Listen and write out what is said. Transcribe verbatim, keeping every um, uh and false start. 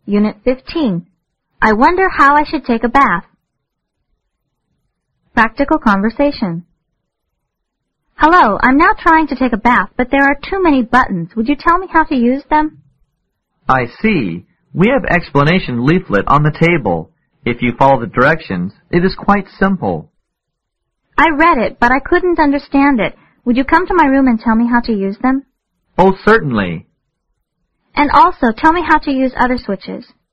Unit fifteen. I wonder how I should take a bath. Practical conversation. Hello, I'm now trying to take a bath, but there are too many buttons. Would you tell me how to use them? I see. We have explanation leaflet on the table. If you follow the directions, it is quite simple. I read it, but I couldn't understand it. Would you come to my room and tell me how to use them? Oh, certainly. And also, tell me how to use other switches.